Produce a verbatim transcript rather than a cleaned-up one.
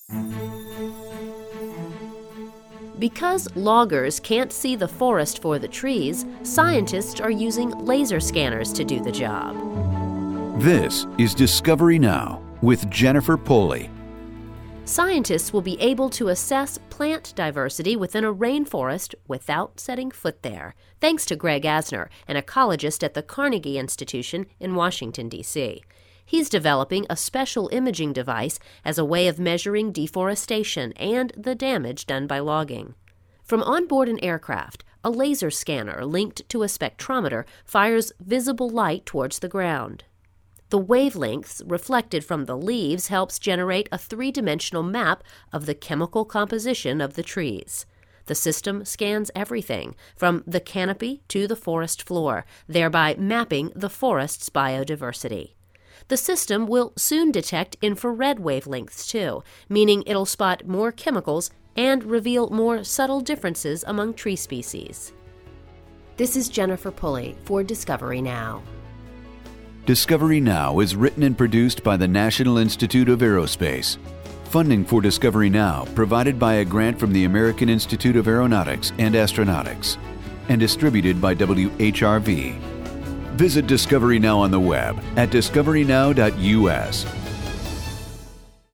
Because loggers can't see the forest for the trees, scientists are using laser scanners to do the job. This is Discovery Now with Jennifer Pulley. Scientists will be able to assess plant diversity within a rainforest without setting foot there, thanks to Greg Asner, an ecologist at the Carnegie Institution in Washington, D C He's developing a special imaging device as a way of measuring deforestation and the damage done by logging. From onboard an aircraft, a laser scanner linked to a spectrometer fires visible light towards the ground. The wavelengths reflected from the leaves helps generate a three-dimensional map of the chemical composition of the trees. The system scans everything, from the canopy to the forest floor, thereby mapping the forest's biodiversity. The system will soon detect infrared wavelengths too, meaning it'll spot more chemicals and reveal more subtle differences among tree species. This is Jennifer Pulley for Discovery Now. Discovery Now is written and produced by the National Institute of Aerospace. Funding for Discovery Now provided by a grant from the American Institute of Aeronautics and Astronautics and distributed by W H R V. Visit Discovery Now on the web at discovery now dot U S.